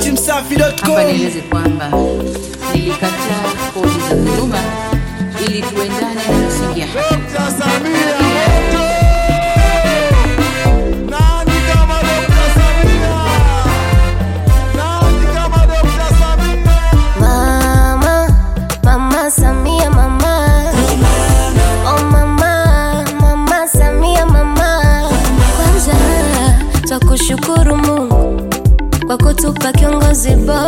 Hapa nieleze kwamba nilikataa kodi za dhuluma ili tuendane na misingi ya haki. Kushukuru Mungu kwa kutupa kiongozi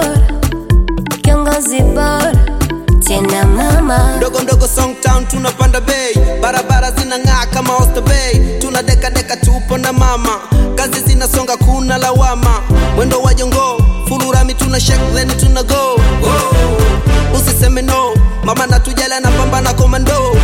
bora tena mama. Ndogo Song Town tunapanda bay, barabara zinang'aa kama Oyster Bay. Tunadeka tupo na mama, kazi zinasonga kuna lawama. Mwendo wa jongo, fulurami tuna shake then tuna go. Usiseme no, mama natujala na pambana komando.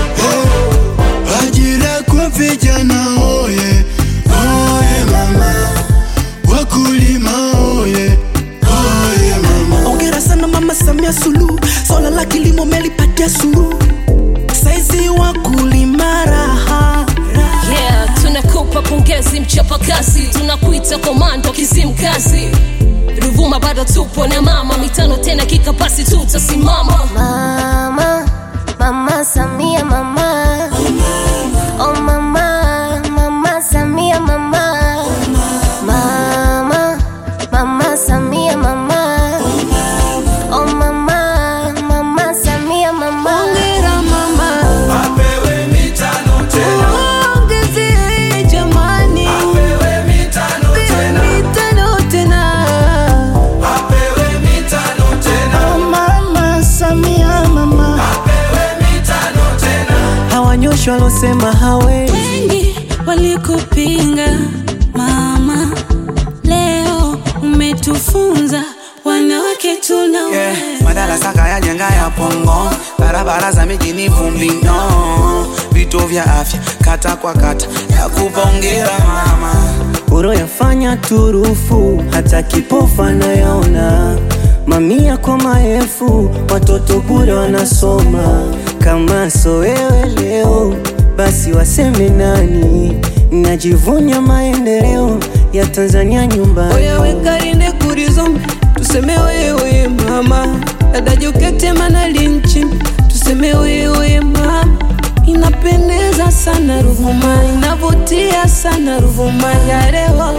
Ajira kwa vijana oye, oye mama. Wakulima oye, oye mama. Ongera sana mama Samia Suluhu, swala la kilimo melipatia suluhu. Saizi wakulima raha. Yeah, tunakupa pongezi mchapa kazi, tunakuita komando kizimkazi. Ruvuma bado tupo na mama, mitano tena kikapasi tutasimama. Mama Samia mama. Oh mama Samia mama. Mama Samia mama. Oh mama Samia mama. Ongera mama, Apewe mitano tena. ongeze jamani. Apewe mitano tena. Mitano tena. Apewe mitano tena. Oh mama Samia mama. Apewe mitano tena. Hawanyoshi walosema hawezi. Wengi walikupinga mama, leo umetufunza wanawake tunaweza. Madala saka ya jenga ya pongo, barabara za mijini vumbi no. Vituo vya afya kata kwa kata, nakupa hongera mama. Uro yafanya turufu, hata kipofu anayaona. Mamia kwa maelfu, watoto bure wanasoma. Kama so wewe leo, basi waseme nani? Najivunia maendeleo ya Tanzania nyumbani. Oya weka rinde kurizombe, tuseme wewe mama. Dada Jokate Manali, tuseme wewe mama. Inapendeza sana Ruvuma, inavutia sana Ruvuma ya leo.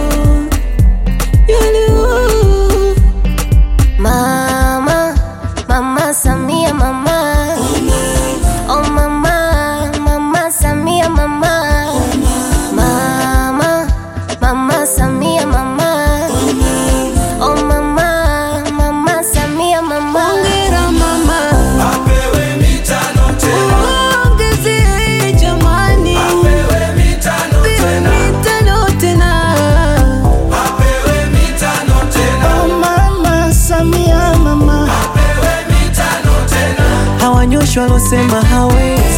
Mama Samia mama. Oh mama Samia mama. Mama Samia mama. Oh mama Samia mama. Ongera mama, Apewe mitano tena. ongeze jamani. Apewe mitano tena. Mitano tena. Apewe mitano tena. Oh mama Samia mama. Apewe mitano tena. Hawanyoshi walosema hawezi.